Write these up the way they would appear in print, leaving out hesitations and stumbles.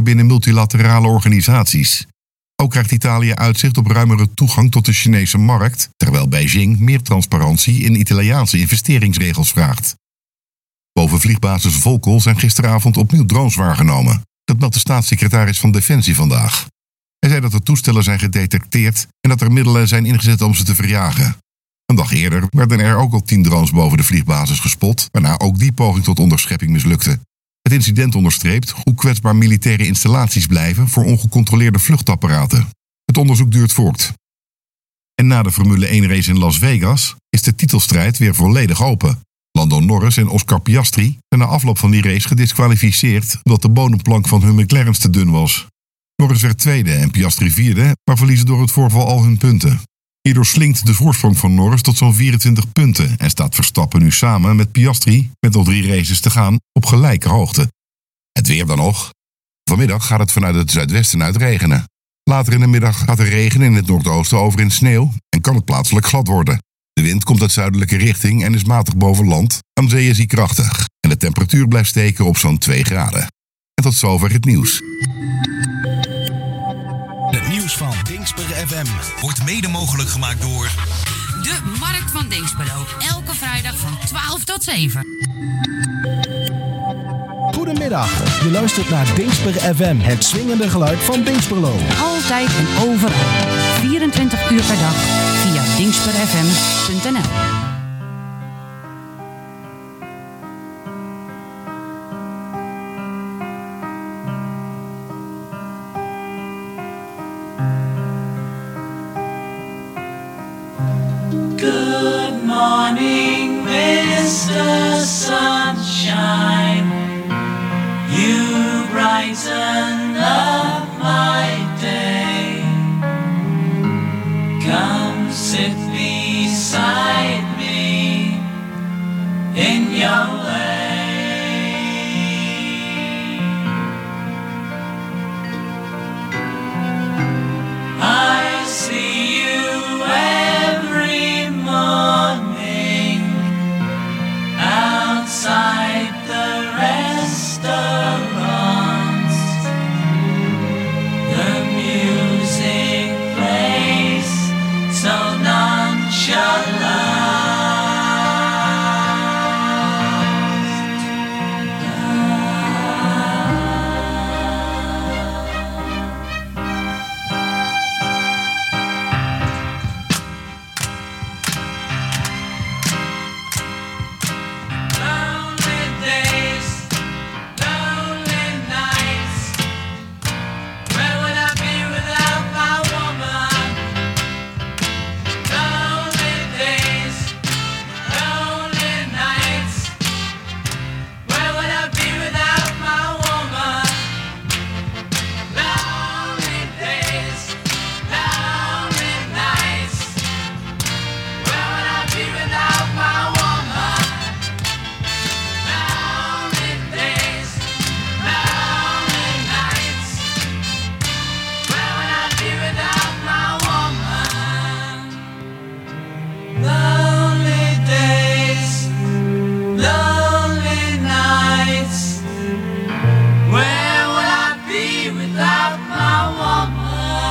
binnen multilaterale organisaties. Ook krijgt Italië uitzicht op ruimere toegang tot de Chinese markt, terwijl Beijing meer transparantie in Italiaanse investeringsregels vraagt. Boven vliegbasis Volkel zijn gisteravond opnieuw drones waargenomen. Dat meldt de staatssecretaris van Defensie vandaag. Hij zei dat de toestellen zijn gedetecteerd en dat er middelen zijn ingezet om ze te verjagen. Een dag eerder werden er ook al 10 drones boven de vliegbasis gespot, waarna ook die poging tot onderschepping mislukte. Het incident onderstreept hoe kwetsbaar militaire installaties blijven voor ongecontroleerde vluchtapparaten. Het onderzoek duurt voort. En na de Formule 1-race in Las Vegas is de titelstrijd weer volledig open. Lando Norris en Oscar Piastri zijn na afloop van die race gediskwalificeerd omdat de bodemplank van hun McLaren's te dun was. Norris werd tweede en Piastri vierde, maar verliezen door het voorval al hun punten. Hierdoor slinkt de voorsprong van Norris tot zo'n 24 punten en staat Verstappen nu samen met Piastri, met nog 3 races te gaan, op gelijke hoogte. Het weer dan nog. Vanmiddag gaat het vanuit het zuidwesten uit regenen. Later in de middag gaat de regen in het noordoosten over in sneeuw en kan het plaatselijk glad worden. De wind komt uit zuidelijke richting en is matig boven land. Aan zee is hij krachtig en de temperatuur blijft steken op zo'n 2 graden. En tot zover het nieuws. Het nieuws van Dingsper FM wordt mede mogelijk gemaakt door de Markt van Dinxperlo. Elke vrijdag van 12 tot 7. Goedemiddag, je luistert naar Dingsper FM, het swingende geluid van Dingsperlo. Altijd en overal. 24 uur per dag via dingsperfm.nl. Good morning, Mr. Sunshine. You brighten up my day. Come sit beside me in your way. I see you every morning outside the restaurants. The music plays so nonchalant. Lonely days, lonely nights. Where would I be without my woman? Lonely days, lonely nights. Where would I be without my woman? Lonely days, lonely nights. Where would I be without my woman? Lonely days, lonely nights. Where would I be without my woman? Lonely days, lonely nights. Where would I be without my woman?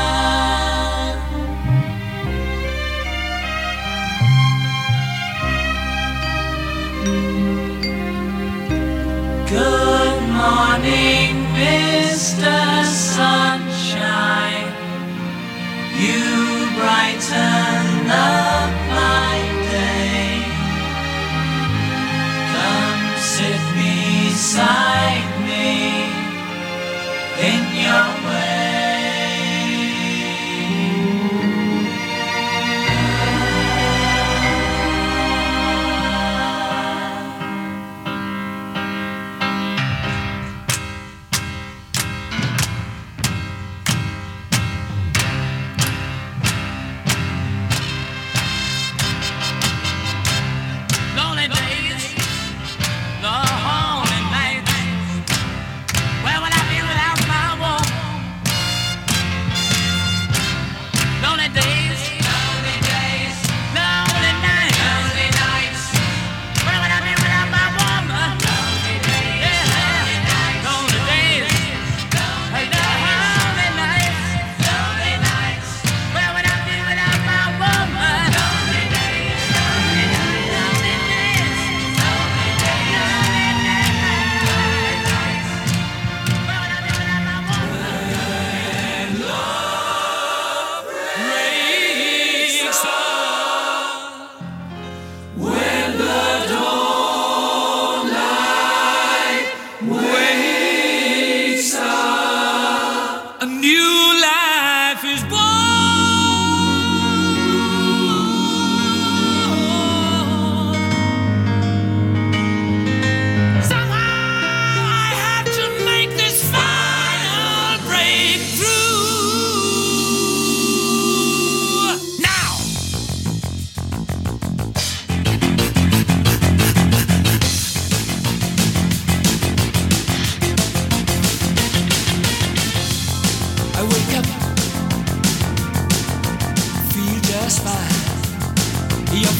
Good morning, Mr. Sunshine. You brighten up my day. Come sit beside me in your way. Lonely days, lonely nights. Where would I be without my woman?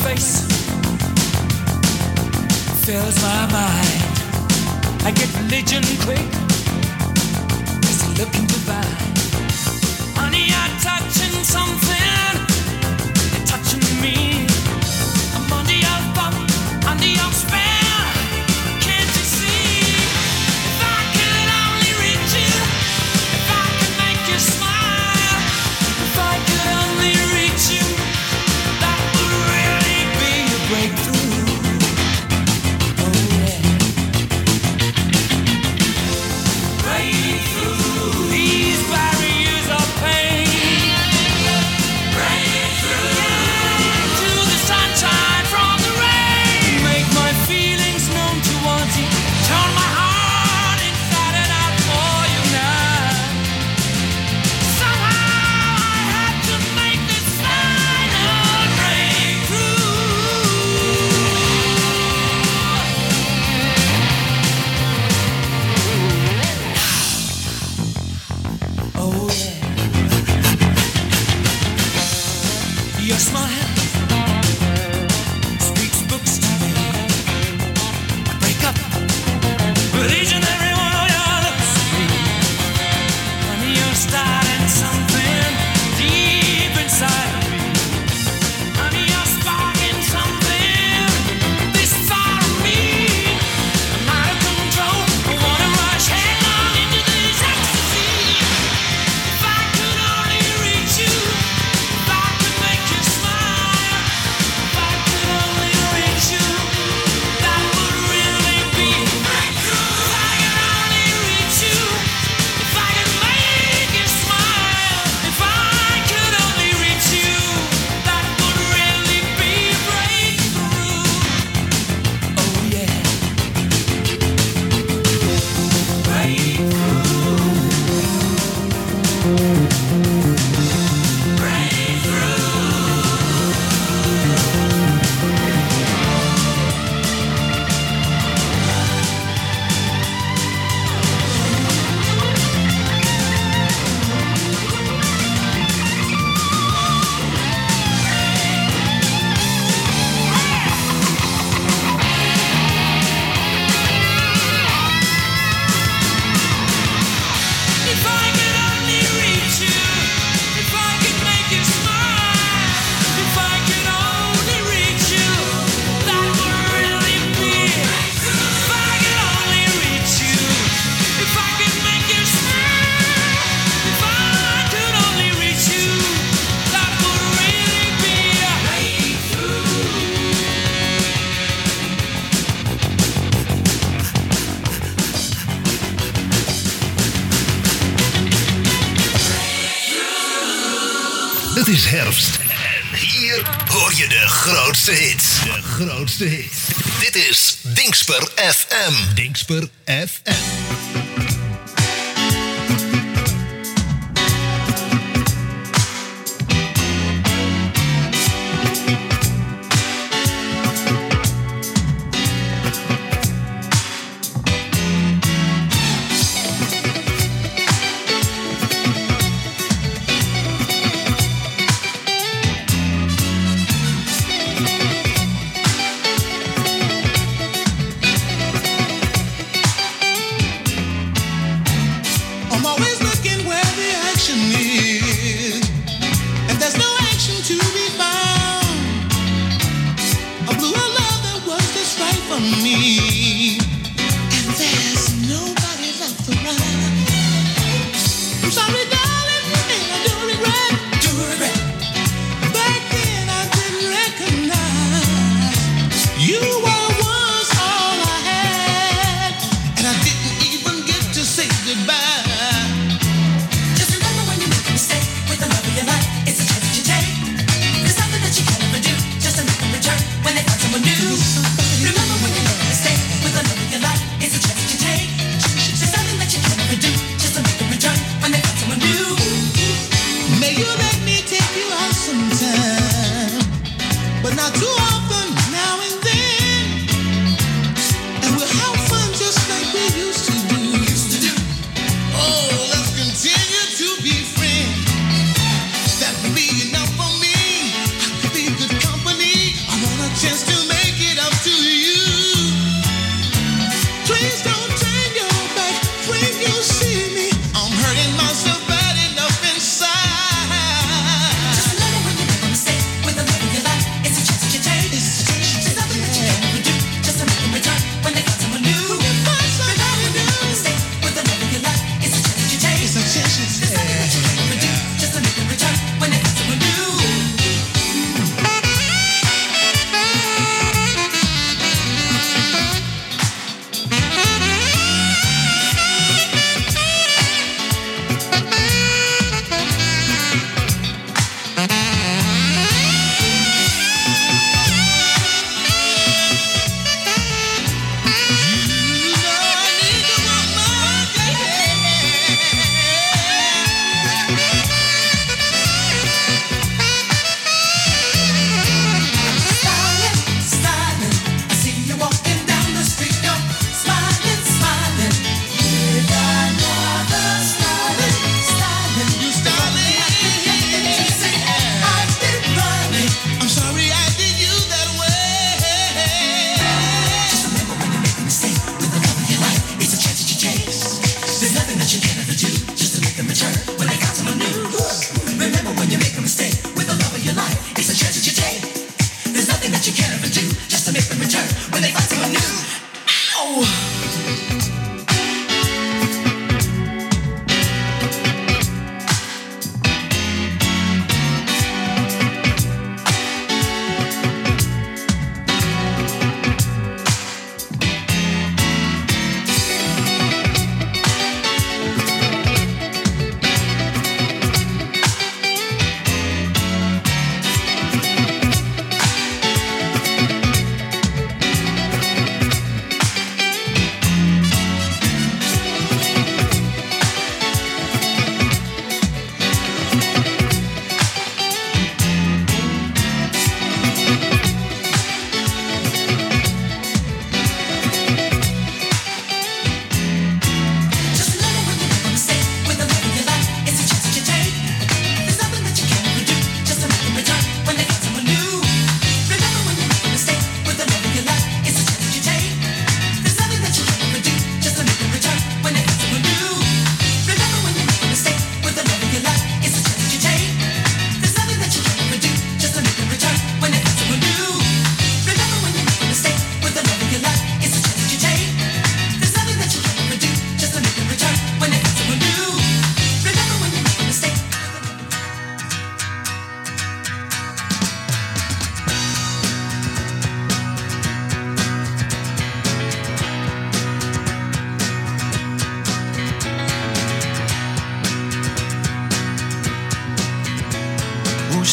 face fills my mind. I get religion quick, just looking goodbye. Honey, I'm touching something, you're touching me. I'm under your thumb, under your spell. Can't you see? If I could only reach you, if I could make you smile, if I could only reach you, that would really be a breakthrough. Oh yeah. Breakthrough. These barriers of pain. Breakthrough. To the sunshine from the rain. Make my feelings known towards you. Turn my heart inside and out for you now. Somehow I had to make this final breakthrough. Oh yeah. Your smile speaks books to me. I break up with each and every one of your looks to me. Honey, you're starting something deep inside of me. Honey, you're sparking something this far of me. I'm out of control. I wanna rush headlong into this ecstasy. If I could only reach you, if I could make you smile, if I could only reach you, that would really be a breakthrough. If I could only reach you, if I could make you smile, if I could only reach you, that would really be a breakthrough. Oh yeah. If I could only reach you, if I could make you smile, if I could only reach you, that would really be. If I could only reach you, if I could make you smile, if I could only reach you, that would really be a Het is herfst. En hier hoor je de grootste hits. De grootste hits. Dit is Dingsper FM. Dingsper FM. I'm always looking where the action is. If there's no action to be found, a bluer love that was just right for me. And there's nobody left around. I'm sorry, darling, and I do regret. Back then I didn't recognize you were once all I had, and I didn't even get to say goodbye. Just remember when you make a mistake with the love of your life, it's a chance that you take. There's nothing that you can never do, just to make them return when they find someone new. Remember when you make a mistake with the love of your life, it's a chance that you take. There's nothing that you can never do, just to make them return when they find someone new.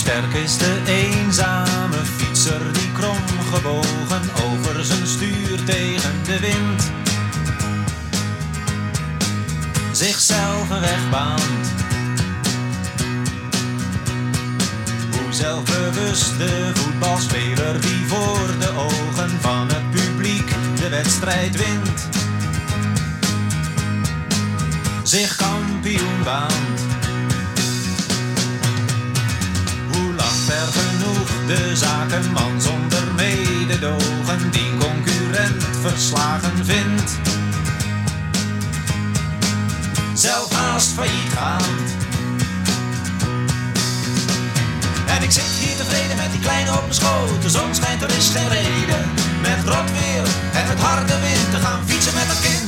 sterk is de eenzame fietser die kromgebogen over zijn stuur tegen de wind zichzelf een weg baant. Hoe zelfbewust de voetbalspeler die voor de ogen van het publiek de wedstrijd wint zich kampioen baant. Hoe lacht er genoeg de zakenman zonder mededogen die concurrent verslagen vindt, zelf haast failliet gaand. En ik zit hier tevreden met die kleine op mijn schoot. De zon schijnt, er is geen reden met rot weer en met harde wind te gaan fietsen met dat kind.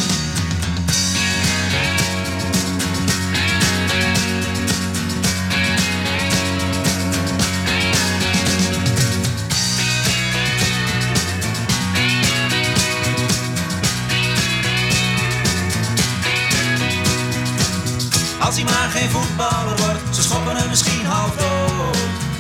Als hij maar geen voetballer wordt, ze schoppen hem misschien half dood.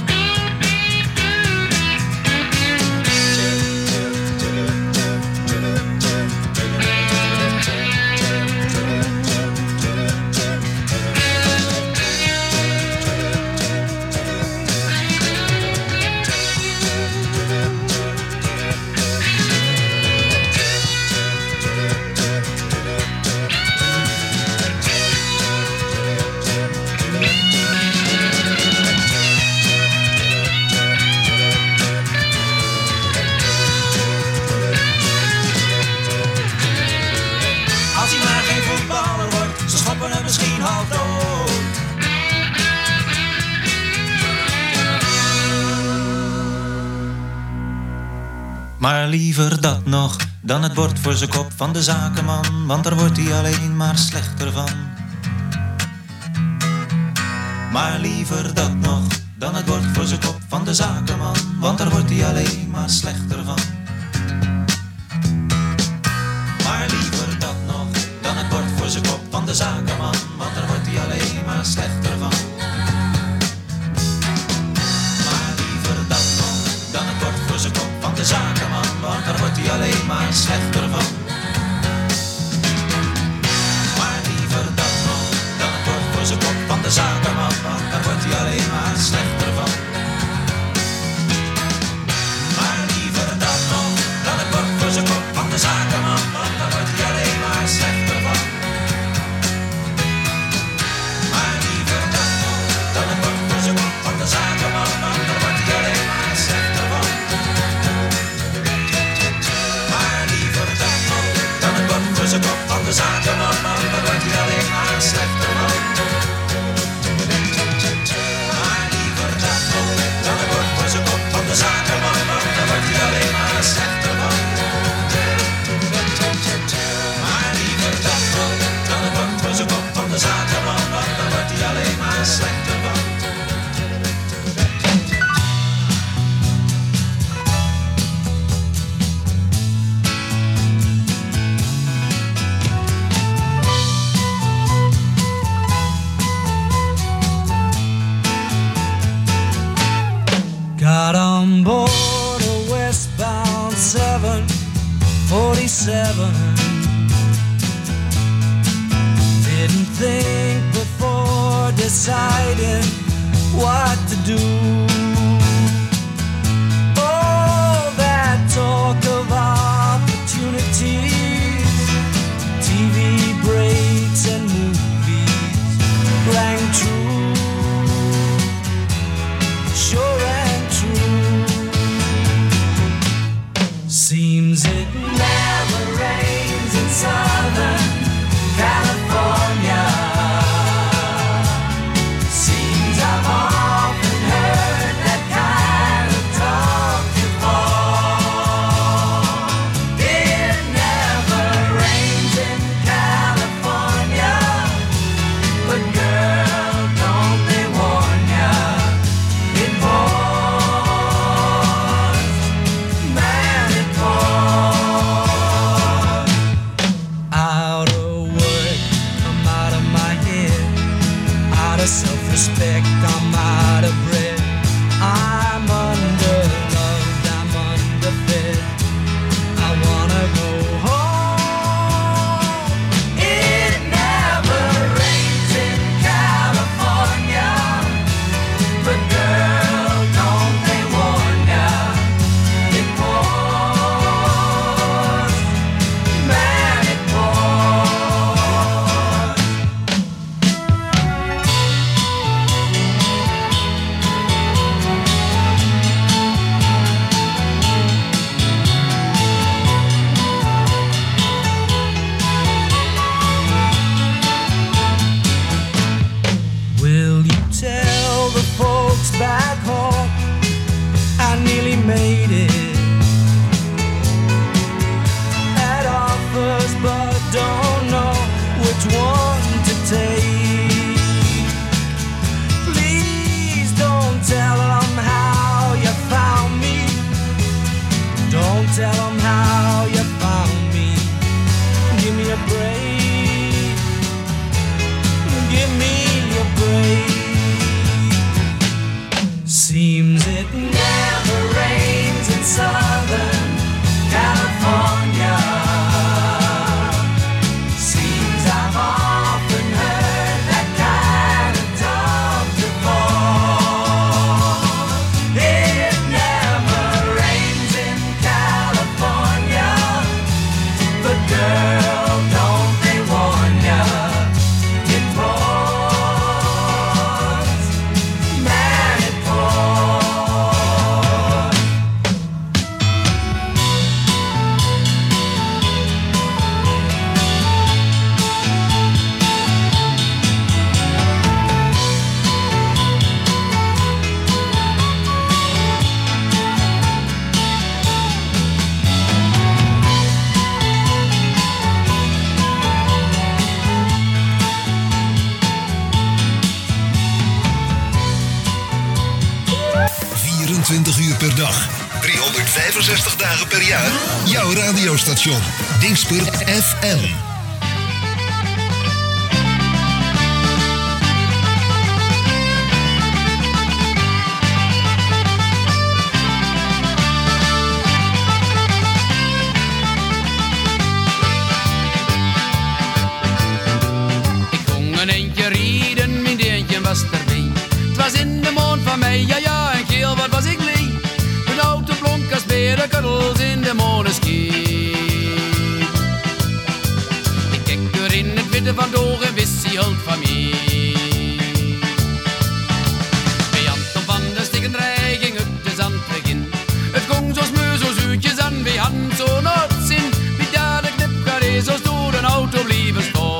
Misschien half dood. Maar liever dat nog dan het bord voor zijn kop van de zakenman, want daar wordt hij alleen maar slechter van. Maar liever dat nog dan het bord voor zijn kop van de zakenman, want daar wordt hij alleen maar slechter van. Maar liever dat nog dan het bord voor zijn kop van de zakenman, want daar wordt hij alleen maar slechter van. Maar liever dat nog dan het bord voor zijn kop van de zakenman, want daar wordt hij alleen maar slechter van. Maar liever dat nog dan het bord voor zijn kop van de zakenman, want daar wordt hij alleen maar slechter van. Maar liever dat nog dan het bord voor zijn kop van de zakenman, want daar wordt hij alleen maar slechter van. De zakenman, man, daar wordt hij alleen maar slechter van. Maar liever dat nog dan het bord voor zijn kop van de zakenman, man, daar wordt hij alleen maar slechter van. Maar liever dat nog dan het bord voor zijn kop van de zakenman, man, daar wordt hij alleen maar slechter van. Got on board a westbound 747. Didn't think before deciding what to do. Oh, that talk of opportunities, TV breaks and movies rang true. Sure and true. Seems it never rains in Southern California. Seems I've often heard that kind of talk before. It never rains in California, but girl, don't they warn ya? It pours, man, it pours. Out of work, I'm out of my head. Out of self-respect, I'm out of breath. give me your praise. Seems it never rains in Southern California. Seems I've often heard that kind of talk before. It never rains in California, but girl, don't they warn ya? It pours, man, it pours. 24 uur per dag, 365 dagen per jaar. Jouw radiostation, Dingsper FM. Ik kon een eentje rieden, mijn deentje was erbij. Het was in de mond van mij, ja ja, en geel, wat was ik blij. Een auto blonk als berenkuddels in de molenschijn. Ik kijk er in het witte van het oog en wist hij hult van mij. Bij Anton van de Stickenrij ging het dus aan het begin. Het kon zo smeu, zo zuurtjes aan, bij hand zo nooit zin. Wie daar de knip gaat is, zo door een auto blijven staan.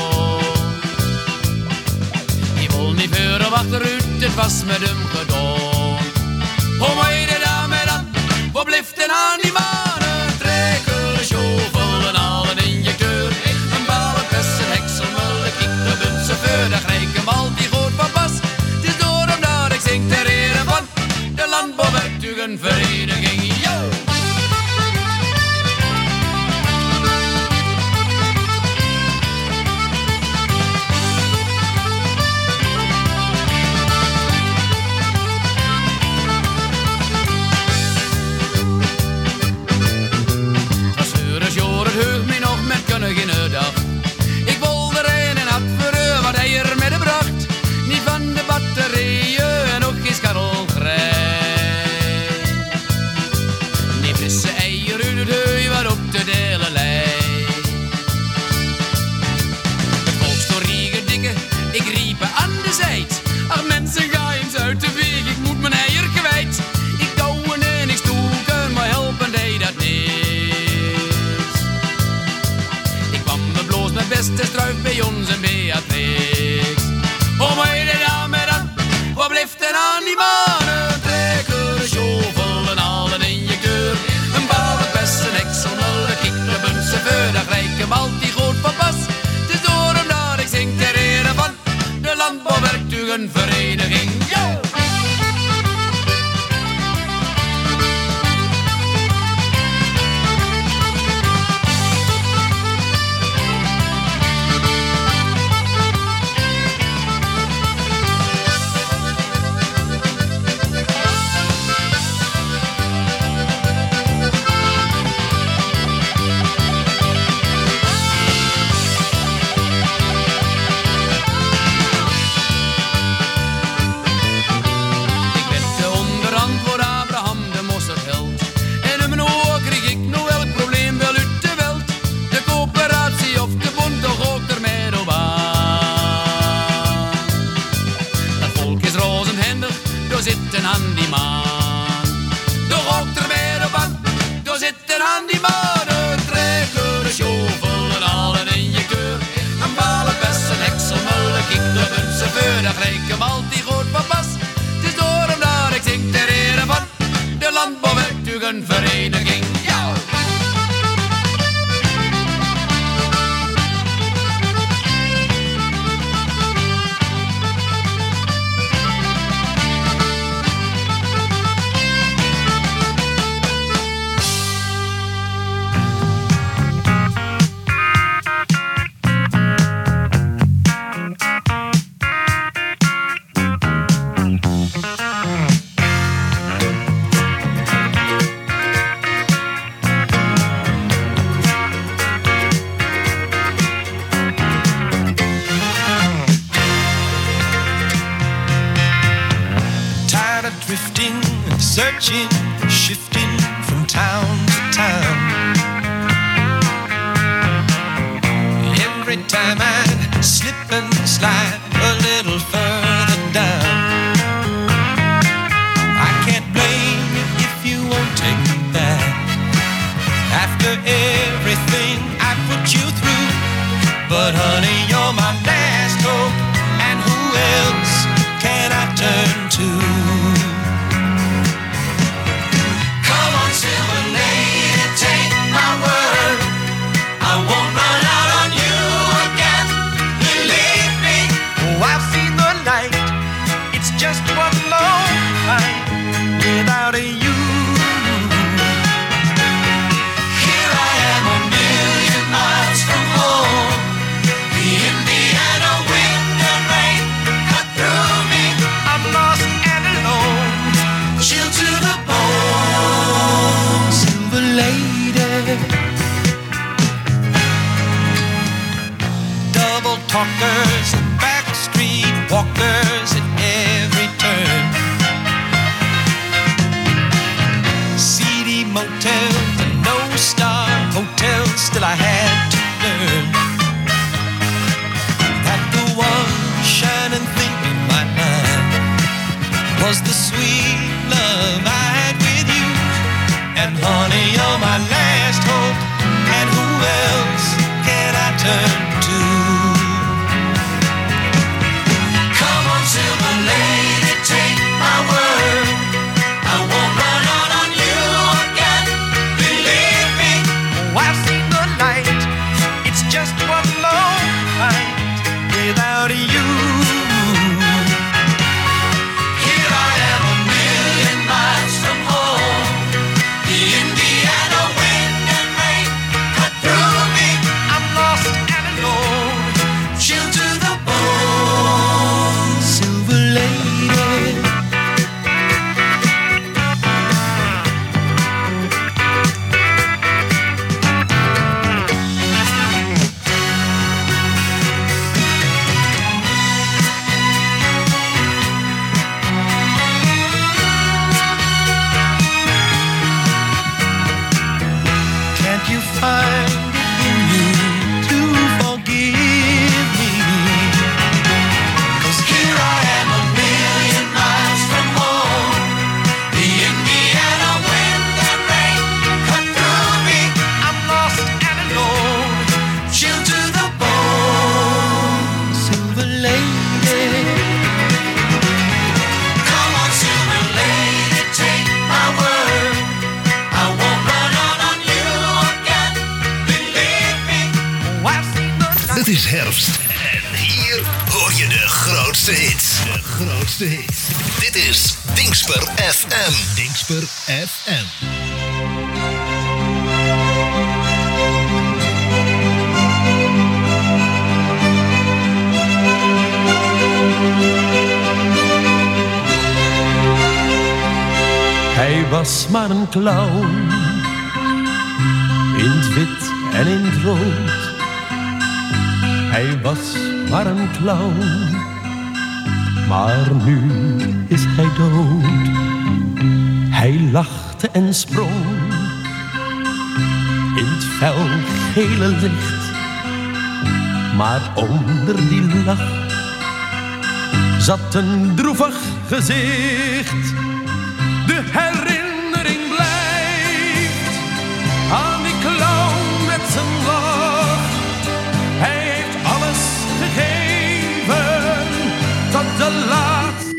Je wil niet verder achteruit, het was met hem gedaan. Hoe moet je dit aan met dan? Wat blijft er aan die mannen? Trekker, shovel en al een injecteur. Een ballenpes, een hekselmul, een kikkerbund, chauffeur. Daar krijg ik hem altijd goed van pas. Het is door omdat ik zing ter ere van de Landbouwwerktuigenvereniging. Yo! Ik wilde rijden en had verreur wat hij er met de bracht. Niet van de batterijen en ook geen scharrelgrij. Die frisse eieren uit het heu wat op te delen lijkt. Het volksstorie dikke, ik riep aan de zijt. Ach mensen, ga eens uit de weg, ik moet mijn eier kwijt. Ik douwen en ik stoeken, maar helpen deed dat niet. Mijn beste struif bij ons en Beatrix. Hoe moet je dit aan met dan? Wat blijft er aan die mannen? Trekker, een shovel en al een injecteur. Een ballenpes, een hekselmul, een kikkerbund, chauffeur. Daar krijg ik hem altijd goed van pas. Het is door omdat ik zing ter ere van de Landbouwwerktuigenvereniging. Yo! Aan die maan, toch ook er weer op aan. Door zitten aan die maan, een trekker, een shovel en al een injecteur. Een ballenpes, een hekselmul, een kikkerbund, chauffeur. Daar krijg ik hem altijd goed van pas. Het is door omdat ik zing ter ere van de Landbouwwerktuigenvereniging. Ja! searching, shifting from town to town. Every time I slip and slide a little further down. I can't blame you if you won't take me back. After everything I put you through, but honey, you're my last hope, and who else can I turn to? Come on, silver lady, take my word, I won't run out on you again. Believe me, oh, I've seen the light. It's just one long fight without you. Here I am, a million miles from home. The Indiana wind and rain cut through me. I'm lost and alone, chilled to the bone. Silver lady, double talkers and backstreet walkers at every turn. Seedy motels and no-star hotels, still I had to learn that the one shining thing in my mind was the sweet love I had with you. And honey, you're my last hope, and who else can I turn to? Come on, silver lady, take my word, I won't run out on you again. Believe me, oh, I've seen the light. It's just one long fight without you. Here I am, a million miles from home. The Indiana wind and rain cut through me. I'm lost and alone, chilled to the bone. Silver lady, can't you find it in you to forgive me? 'Cause here I am, a million miles from home. The Indiana wind and rain cut through me. I'm lost and alone, chilled to the bone. Silver lady, come on, silver lady, take my word, I won't run out on you again. Believe me, oh, I've seen the light. Het is herfst. En hier hoor je de grootste hits. De grootste hits. Dit is Dingsper FM. Dingsper FM. Hij was maar een clown, in het wit en in het rood. Hij was maar een clown, maar nu is hij dood. Hij lachte en sprong in het fel gele licht, maar onder die lach zat een droevig gezicht. De herinnering blijft aan die clown met zijn lach. Hij heeft alles gegeven tot de laatste.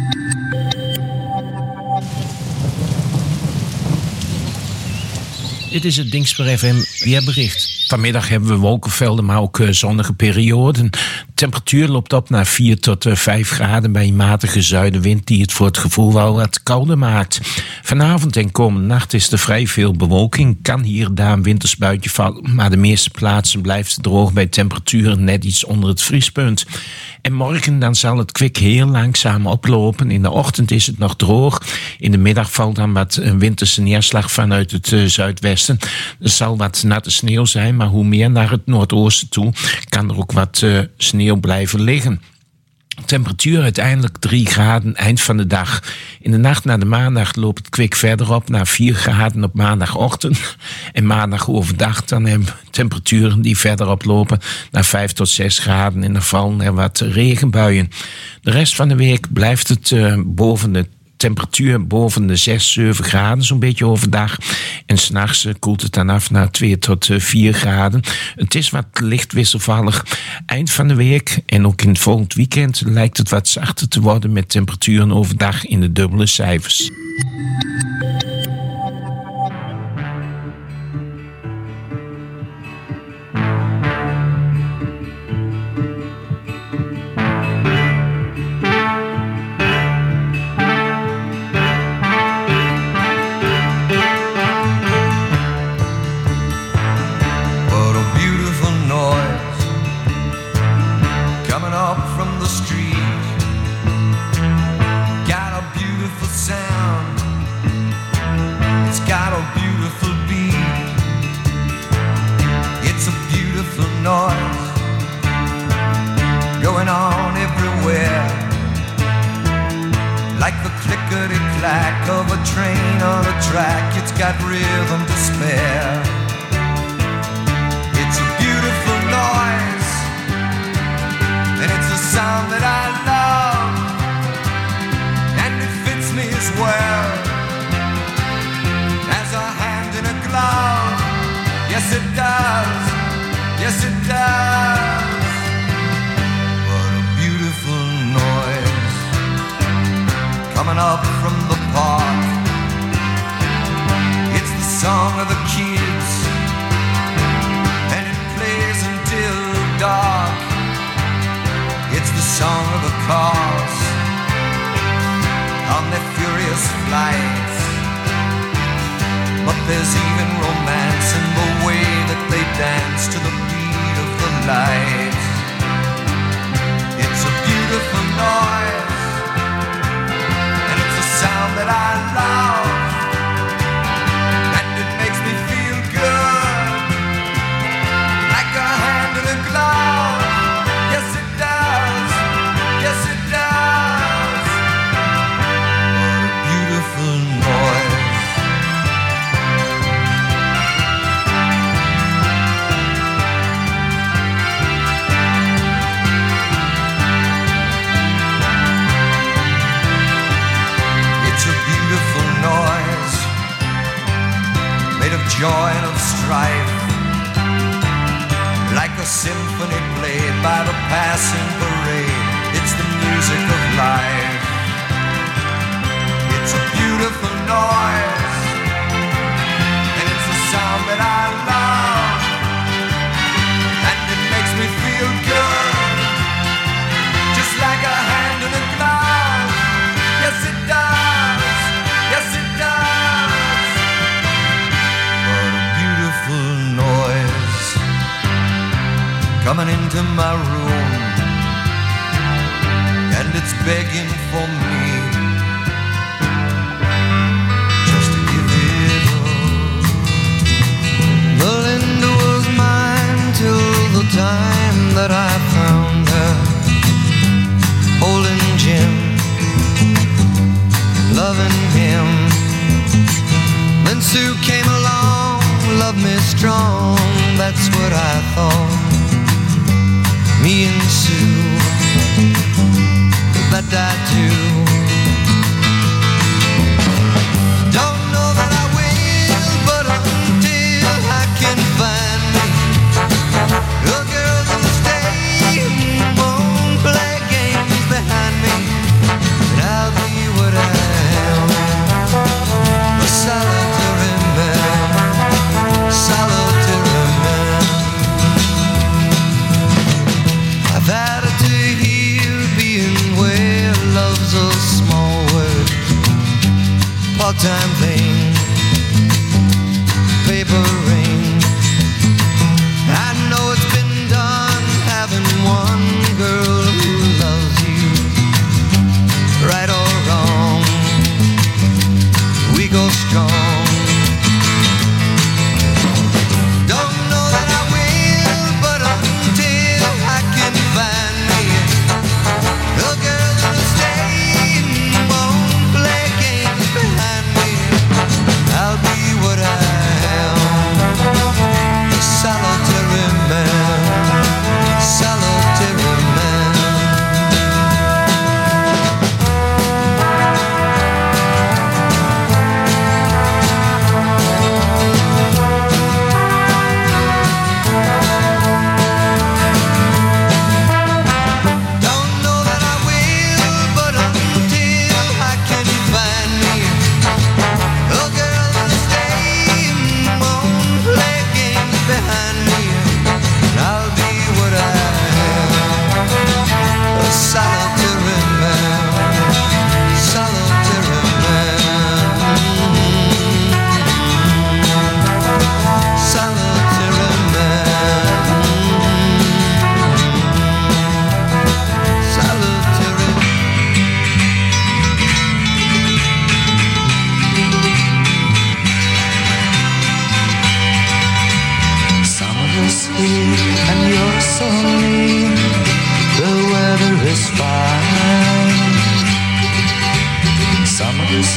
Dit is het Dingsper FM weerbericht. Vanmiddag hebben we wolkenvelden, maar ook zonnige perioden. De temperatuur loopt op naar 4 tot 5 graden bij een matige zuidenwind die het voor het gevoel wel wat kouder maakt. Vanavond en komende nacht is er vrij veel bewolking. Kan hier en daar een wintersbuitje vallen, maar de meeste plaatsen blijft het droog bij temperaturen net iets onder het vriespunt. En morgen dan zal het kwik heel langzaam oplopen. In de ochtend is het nog droog. In de middag valt dan wat winterse neerslag vanuit het zuidwesten. Er zal wat natte sneeuw zijn, maar hoe meer naar het noordoosten toe kan er ook wat sneeuw blijven liggen. Temperatuur uiteindelijk 3 graden, eind van de dag. In de nacht naar de maandag loopt het kwik verder op naar 4 graden op maandagochtend. En maandag overdag dan hebben we temperaturen die verder oplopen naar 5 tot 6 graden. En er vallen er wat regenbuien. De rest van de week blijft het boven de temperatuur boven de 6, 7 graden, zo'n beetje overdag. En 's nachts koelt het dan af naar 2 tot 4 graden. Het is wat licht wisselvallig. Eind van de week en ook in het volgend weekend lijkt het wat zachter te worden met temperaturen overdag in de dubbele cijfers. joy and of strife, like a symphony played by the passing parade. It's the music of life. It's a beautiful noise, and it's a sound that I love, and it makes me feel good, just like a hand in a glove. Yes, it does. Yes, it does. What a beautiful noise coming into my room, and it's begging for me just to give it up. Melinda was mine till the time that I found her holding Jim, loving him. Then Sue came along, loved me strong, that's what I thought. Me and Sue, that I do. Don't know that I will, but until I can find me a girl that'll stay and won't play games behind me, and I'll be what I am, a solitary man, solitary man. I've had it to hear being where love's a small word, part-time thing, paper ring. I know it's been done having one girl who loves you, right or wrong, we go strong. Don't know that I will, but until I can find me a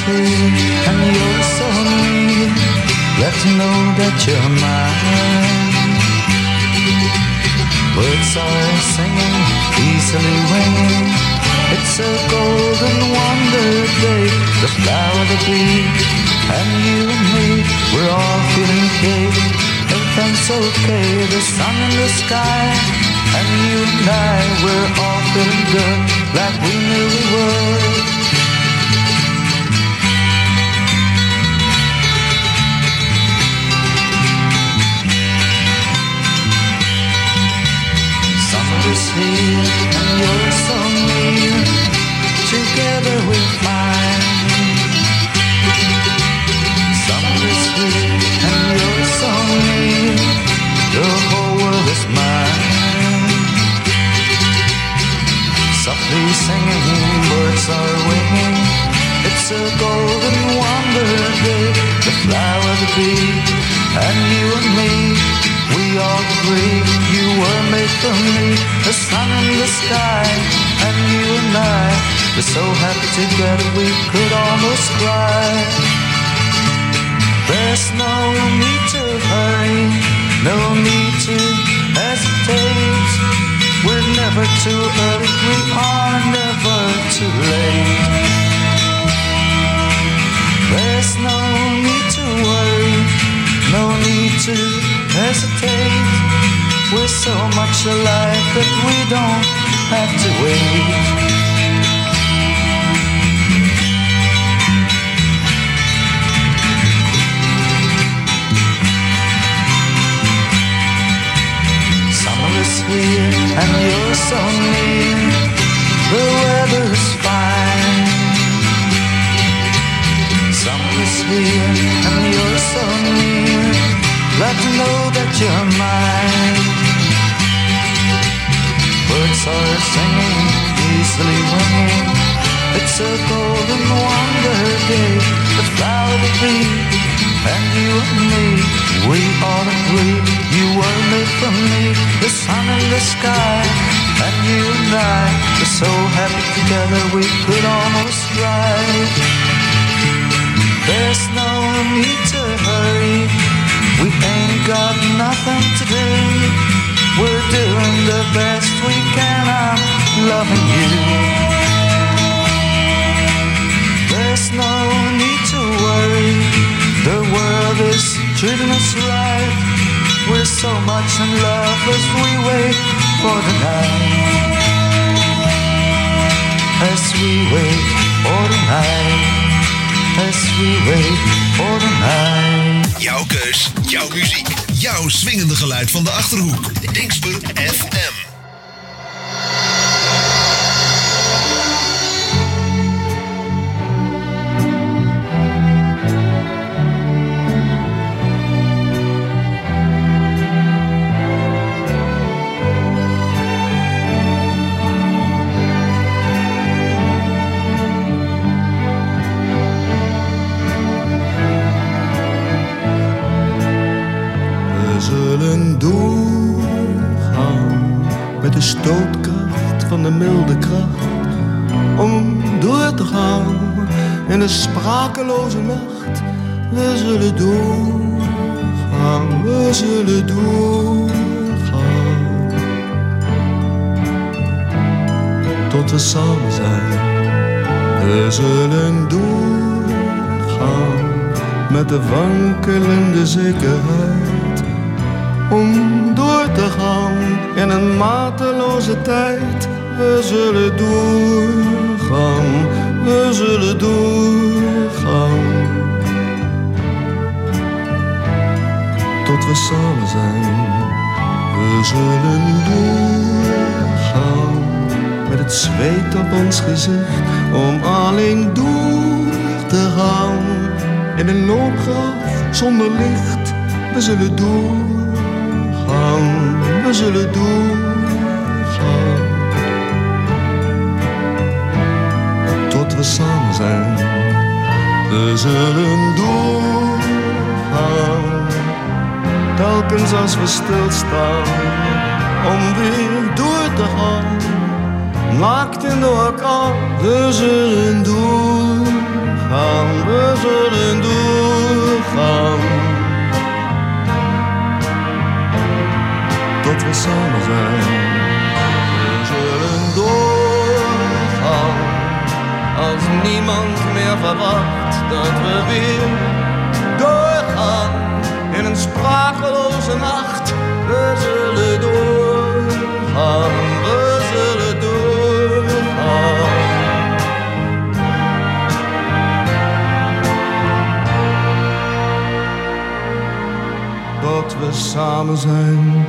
here and you're so near. Let's know that you're mine. Birds are singing, easily winging. It's a golden wonder day. The flower, the bee, and you and me, we're all feeling gay. Everything's okay, the sun in the sky, and you and I, we're all feeling good, like we knew we would. Summer is here, and you're so near. Together we're fine. Summer is here, and you're so near. The whole world is mine. Softly singing, birds are winging. It's a golden wonder day. The flower, the bee, and you and me, we all agree you were made for me. The sun in the sky, and you and I, we're so happy together we could almost cry. There's no need to hurry, no need to hesitate. We're never too early, we are never too late. There's no need to worry, no need to hesitate. We're so much alike that we don't have to wait. Here and you're so near, the weather is fine. Summer is here and you're so near, glad to know that you're mine. Birds are singing, easily winging. It's a golden wonder day, the flower, the bee, and you and me, we all agree you were made for me. The sun in the sky, and you and I, we're so happy together we could almost fly. There's no need to hurry, we ain't got nothing to do. We're doing the best we can, I'm loving you. There's no need to worry, the world is treating us right. We're so much in love as we wait for the night. As we wait for the night. As we wait for the night. Jouw keus, jouw muziek, jouw swingende geluid van de Achterhoek. Dingsper FM. Met de stootkracht van de milde kracht, om door te gaan in de sprakeloze nacht. We zullen doorgaan, we zullen doorgaan, tot we samen zijn. We zullen doorgaan, met de wankelende zekerheid, om door te gaan in een mateloze tijd. We zullen doorgaan, we zullen doorgaan, tot we samen zijn. We zullen doorgaan, met het zweet op ons gezicht, om alleen door te gaan in een loopgraaf zonder licht. We zullen doorgaan, we zullen doorgaan, tot we samen zijn. We zullen doorgaan, telkens als we stilstaan, om weer door te gaan, naakt in de orkaan. We zullen doorgaan, zullen doorgaan. Tot we samen zijn. We zullen doorgaan. Als niemand meer verwacht dat we weer doorgaan. In een sprakeloze nacht. We zullen doorgaan. We zullen doorgaan. Tot we samen zijn.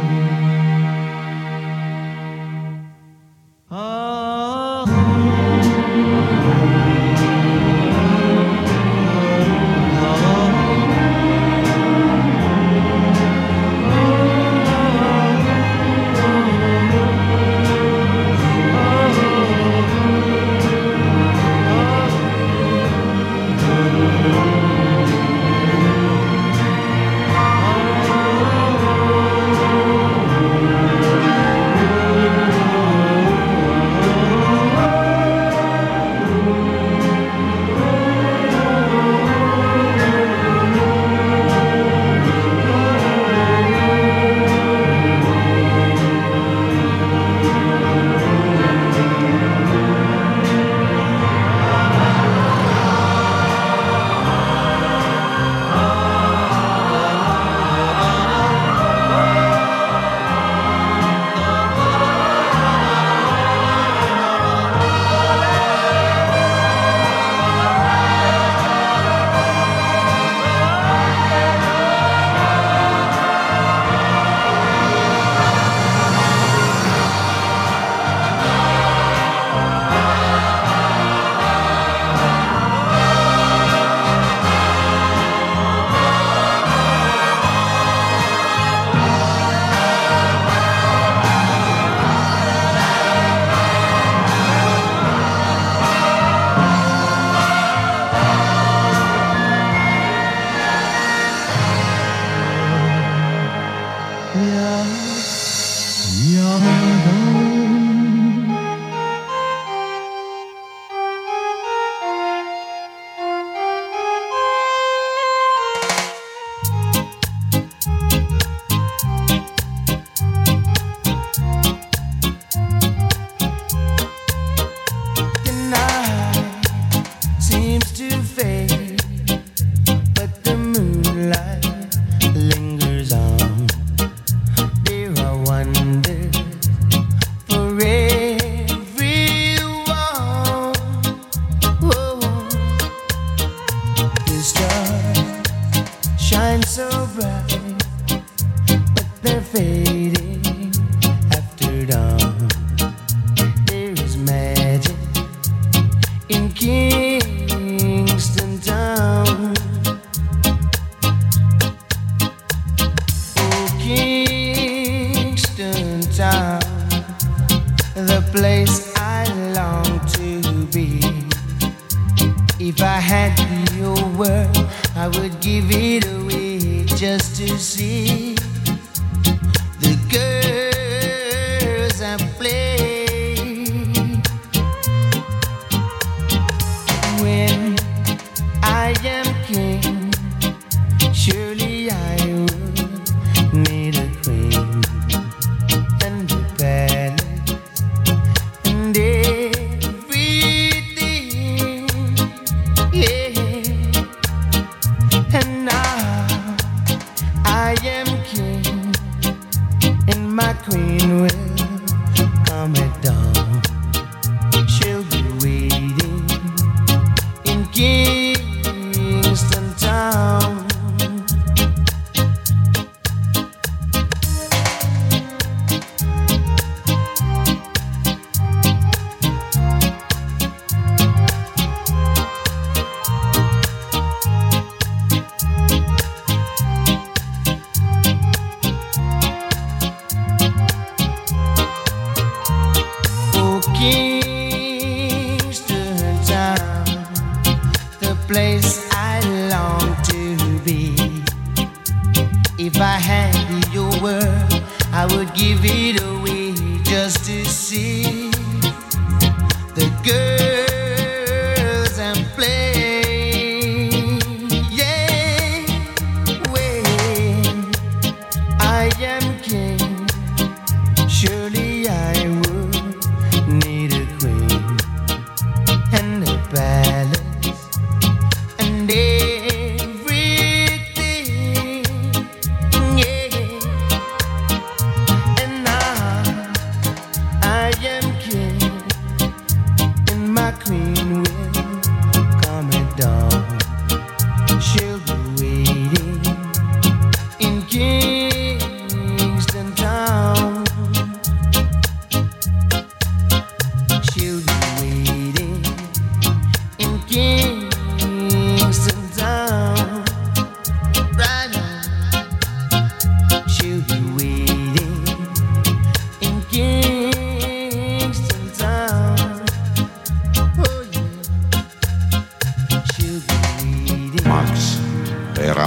The girls and play.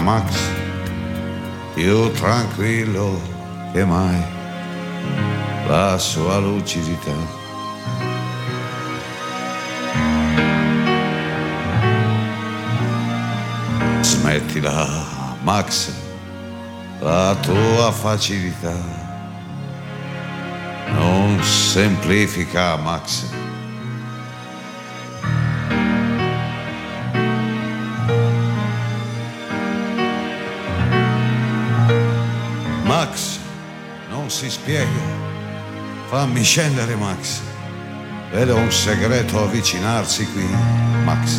Max, più tranquillo che mai, la sua lucidità. Smettila, Max, la tua facilità non semplifica, Max. Max, non si spiega. Fammi scendere, Max. Vedo un segreto avvicinarsi qui, Max.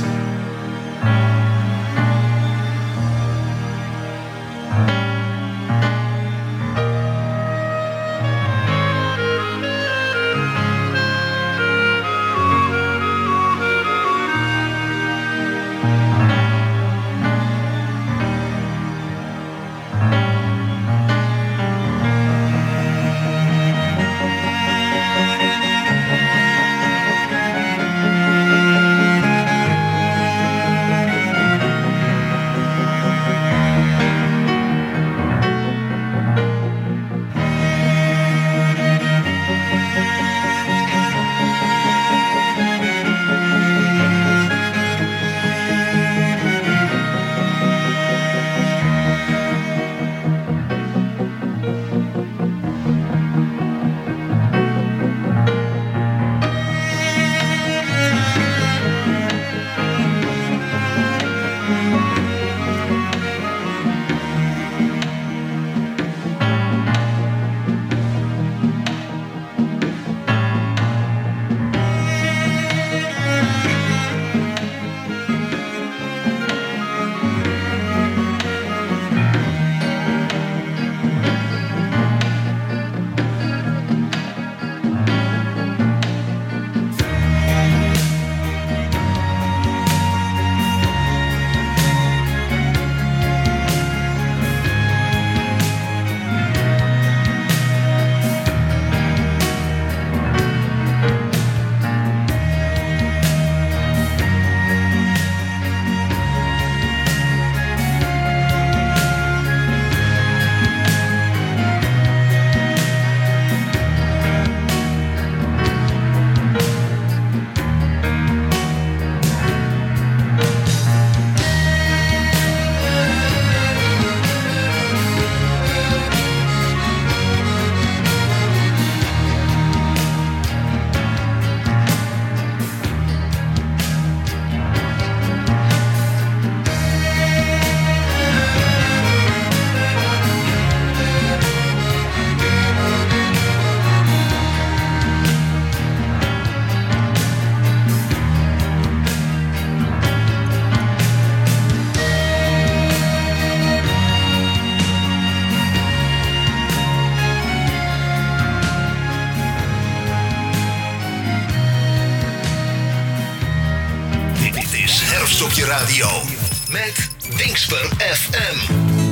Op je radio met Dingsper FM.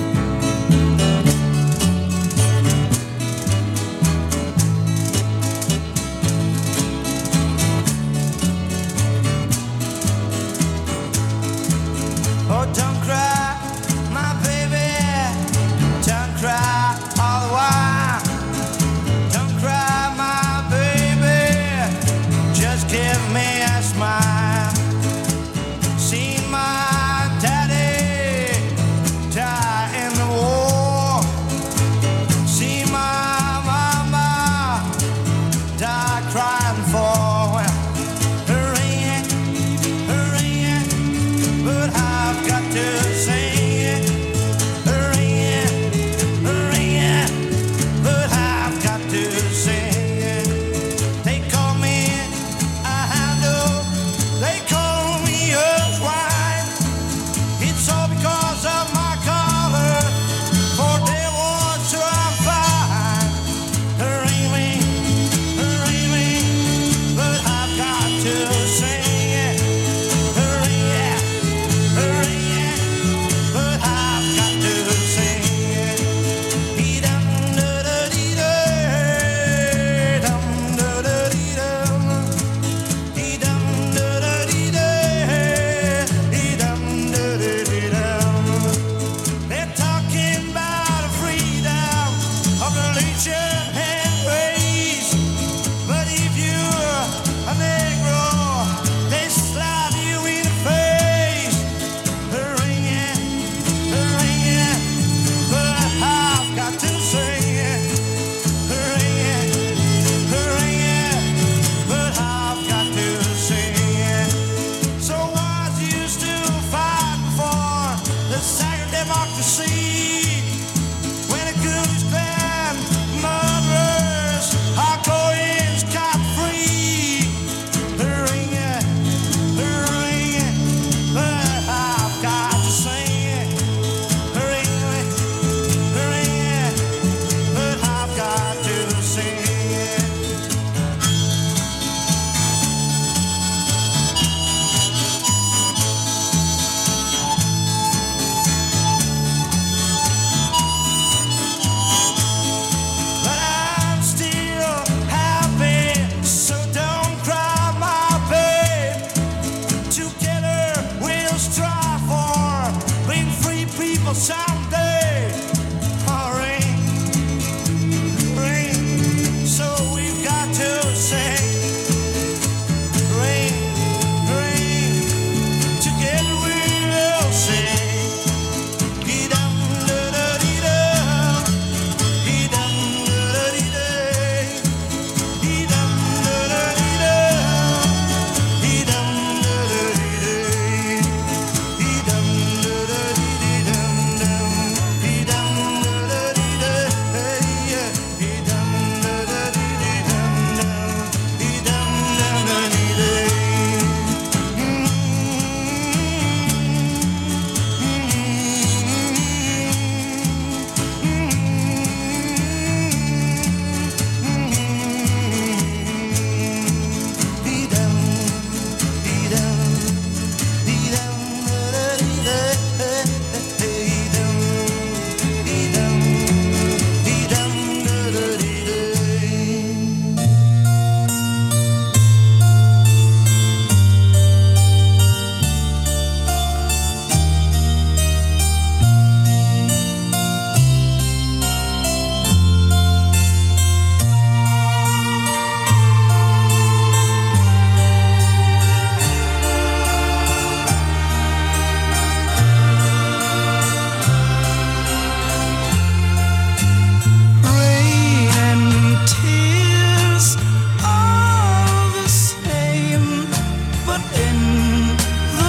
Oh, don't cry, my baby. Don't cry all the while. Don't cry, my baby. Just give me a smile. See my daddy died.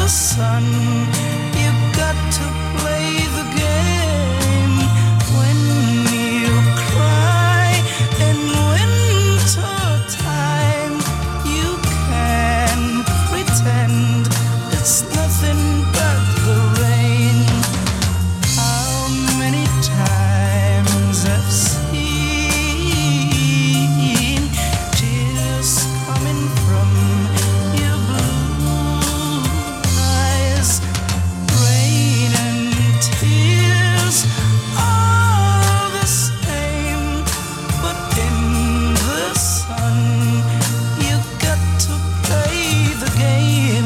the sun. You've got to play the game when you cry in winter time. You can pretend it's nothing but the rain. How many times I've seen tears coming from your blue eyes. Rain and tears are the same, but in the sun you've got to play the game.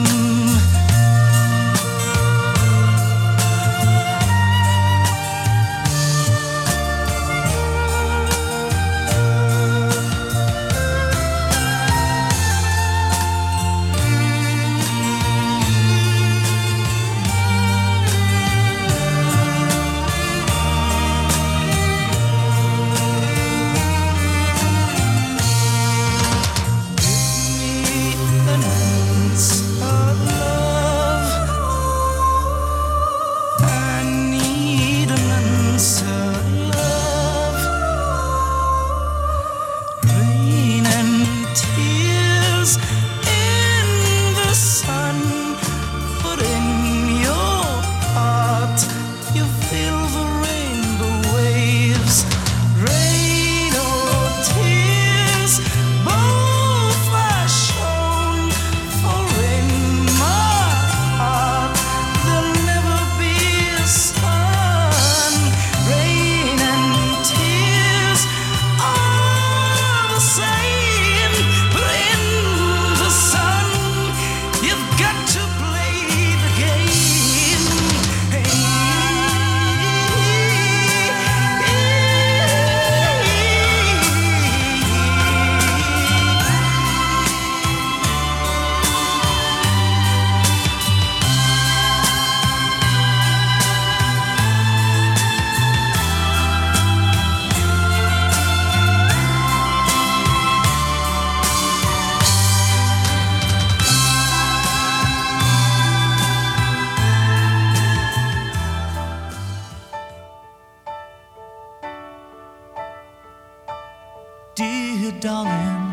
Dear darling,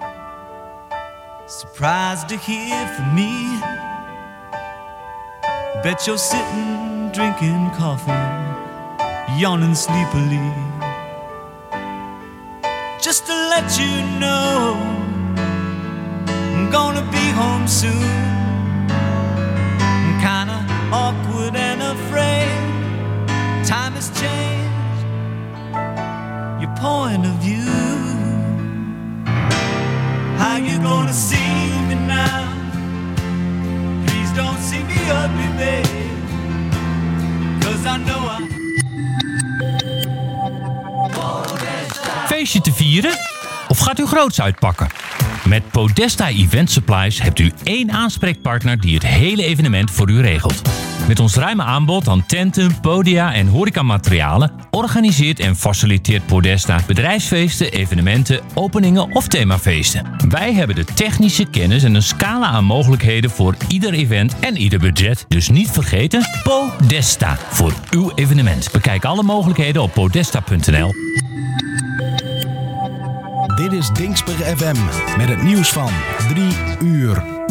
surprised to hear from me. Bet you're sitting drinking coffee, yawning sleepily. Just to let you know, I'm gonna be home soon. I'm kinda awkward and afraid. Time has changed your point of view. How you gonna see me now? Please don't see me ugly, babe, 'cause I know Feestje te vieren? Of gaat u groots uitpakken? Met Podesta Event Supplies hebt u één aanspreekpartner die het hele evenement voor u regelt. Met ons ruime aanbod aan tenten, podia en horecamaterialen organiseert en faciliteert Podesta bedrijfsfeesten, evenementen, openingen of themafeesten. Wij hebben de technische kennis en een scala aan mogelijkheden voor ieder event en ieder budget. Dus niet vergeten, Podesta voor uw evenement. Bekijk alle mogelijkheden op podesta.nl. Dit is Dingsper FM met het nieuws van 3 uur.